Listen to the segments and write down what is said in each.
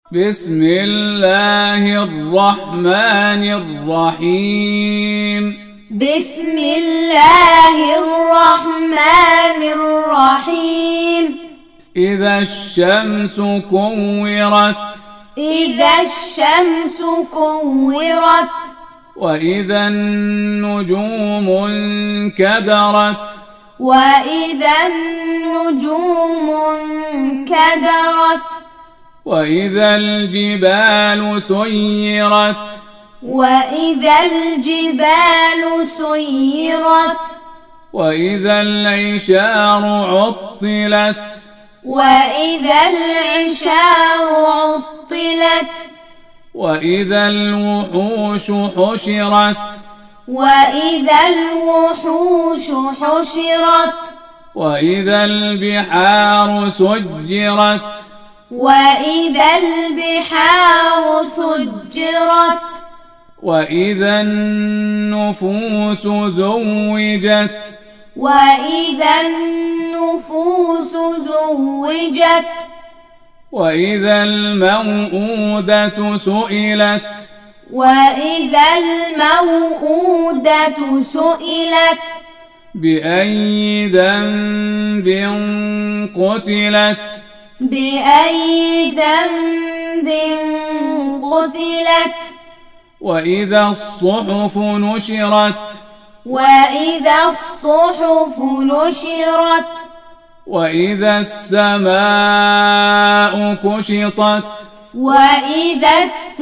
بسم الله الرحمن الرحيم. بسم الله الرحمن الرحيم. إذا الشمس كورت. إذا الشمس كورت. وإذا النجوم انكدرت. وإذا النجوم انكدرت. وإذا الجبال سيرت. وإذا الجبال سيرت. وإذا العشار عطلت. وإذا العشار عطلت. وإذا الوحوش حشرت. وإذا الوحوش حشرت. وإذا البحار سجرت. وإذا البحار سجرت. وإذا النفوس زوجت. وإذا النفوس زوجت. وإذا الموءودة سئلت. وإذا الموءودة سئلت. بأي ذنب قتلت. بأي ذنب قتلت. وإذا الصحف نشرت. وإذا الصحف نشرت. وإذا السماء كشطت. وإذا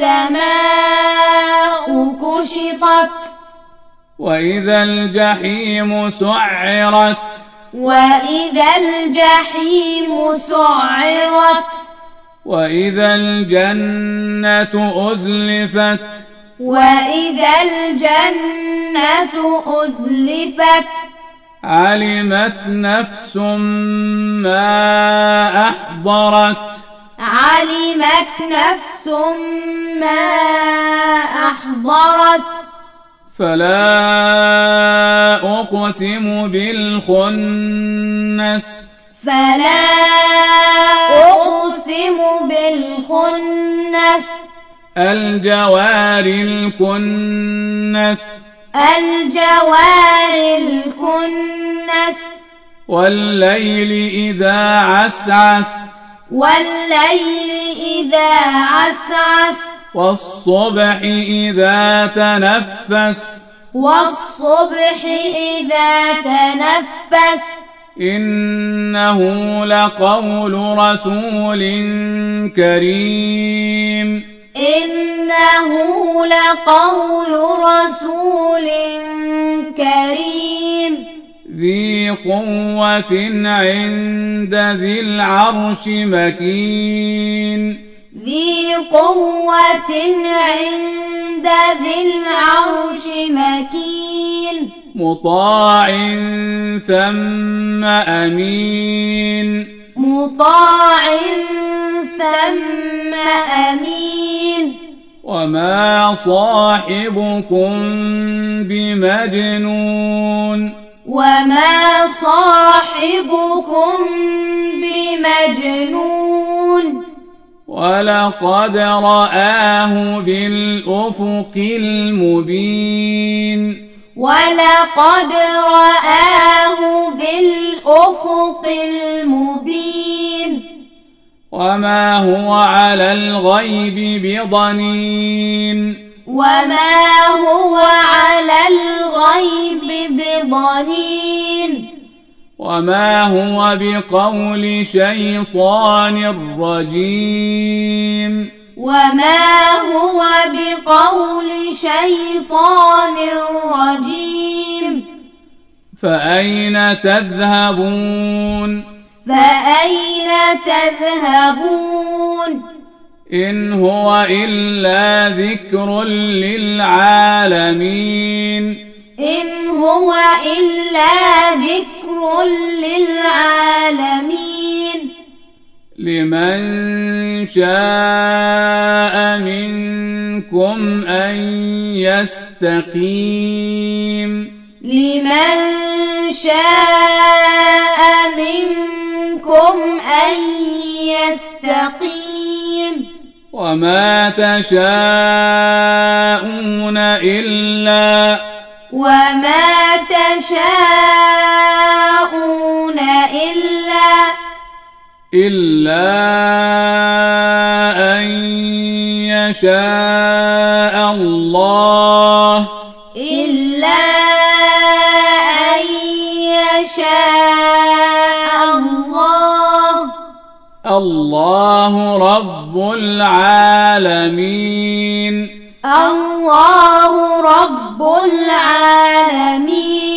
السماء كشطت. وإذا الجحيم سعرت. وإذا الجحيم سعرت. وإذا الجنة أزلفت. وإذا الجنة أزلفت. علمت نفس ما أحضرت. علمت نفس ما أحضرت. فلا أقسم بالخنس. فلا أقسم بالخنس. الجوار الكنس. الجوار الكنس. والليل إذا عسعس. والليل إذا عسعس. والصبح إذا تنفس. والصبح إذا تنفس. إنه لقول رسول كريم. إنه لقول رسول كريم. ذي قوة عند ذي العرش مكين. ذي قوة عند ذي العرش مكين. مطاع ثم أمين. مطاع ثم أمين. وما صاحبكم بمجنون. وما صاحبكم بمجنون. ولقد رآه بالأفق المبين. ولقد رآه بالأفق المبين. وما هو على الغيب بضنين. وما هو على الغيب بضنين. وما هو بقول شيطان رجيم. وما هو بقول شيطان رجيم. فأين تذهبون؟ فأين تذهبون؟ إن هو إلا ذكر للعالمين. إن هو إلا ذكر للعالمين. لمن شاء منكم أن يستقيم. لمن شاء منكم أن يستقيم. وما تشاءون إلا أن يشاء الله الله رب العالمين. الله رب العالمين.